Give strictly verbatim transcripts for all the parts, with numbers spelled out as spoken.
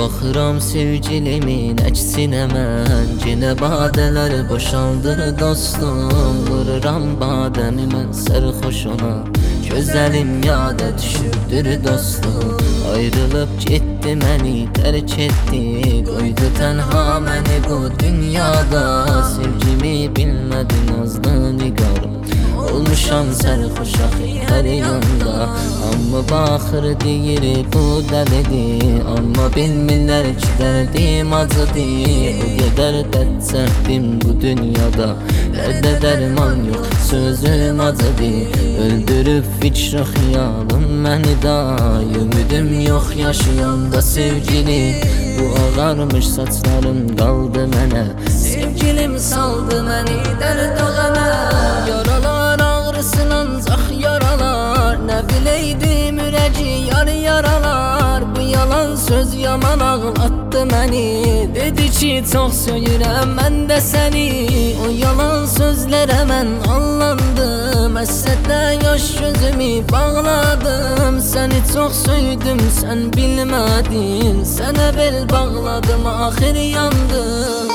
Baxıram sevgilimin əksinə mən, yenə badələr boşaldır dostum. Vururam badəmi mən sərxoşuna, gözəlim yada düşürdür dostum. Ayrılıb getdi məni tərk etdi, qoydu tənha məni bu dünyada. Sevgimi bilmədi nazlı nigarım, olmuşam sərxoş axı hər yanda. Amma baxır deyir bu dəlidir, amma bilmirlər ki dərdim acıdır. O qədər dərd çəkdim bu dünyada, dərdə dərman yox sözüm acıdır. Öldürüb fikr xiyalım məni da, ümidim yox yaşayanda sevgili. Bu ağarmış saçlarım qaldı mənə, sevgilim saldı məni dərd ağana. Yaralar ağrısın ancaq yaralar, nə biləydim ürəci yar yaralar. Bu yalan söz yaman ağlatdı məni, dedi ki çox söyürəm mən də səni. O yalan sözlərə mən allandım, həsrətlə yaş gözümü bağladım. Səni çox söydüm sən bilmədin, sənə bel bağladım axır yandım.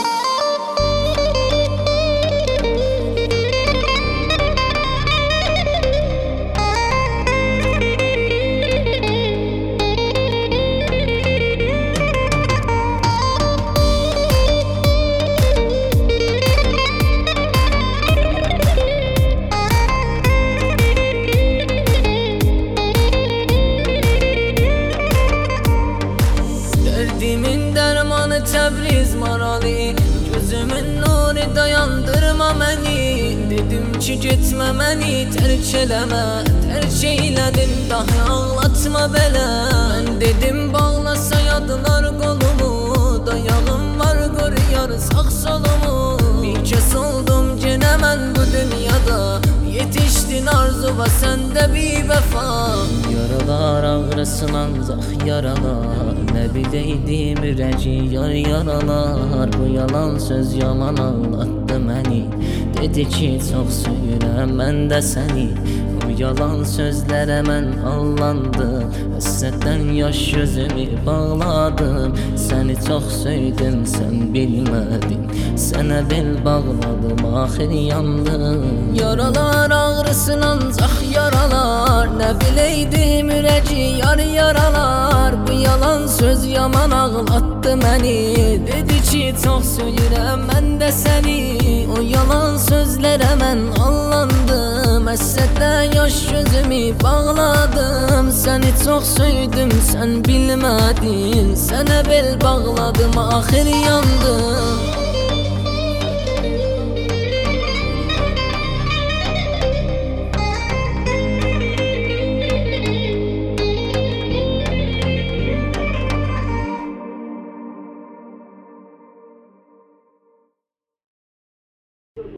Derdimin dermanı Təbriz maralı, gözümün nuru dayandırma məni. Dedim ki getmə məni tərk eləmə, tərk eylədim daha ağlatma belə. Mən dedim bağlasa yadılar qolumu, dayağım var qoruyar sağ solumu. Bir kəs oldum genə mən bu dünyada, yetişdin arzuva səndə bir vəfa. Yaralar ağrısın ancaq yaralar, nə biləydim ürəci yar yaralar. Bu yalan söz yaman ağlatdı məni, dedi ki çox söyürəm mən də səni. Bu yalan sözlərə mən allandım, həsrətdən yaş gözümü bağladım. Səni çox söydüm sən bilmədin, sənə bel bağladım axır yandım. Yaralar ağrısın ancaq yaralar, nə biləydim ürəci yar yaralar. Bu yalan söz yaman ağlatdı məni, dedi ki çox söyürəm mən də səni. O yalan sözlərə mən allandım, həsrətlə yaş gözümü bağladım. Səni çox söydüm sən bilmədin, sənə bel bağladım axır yandım.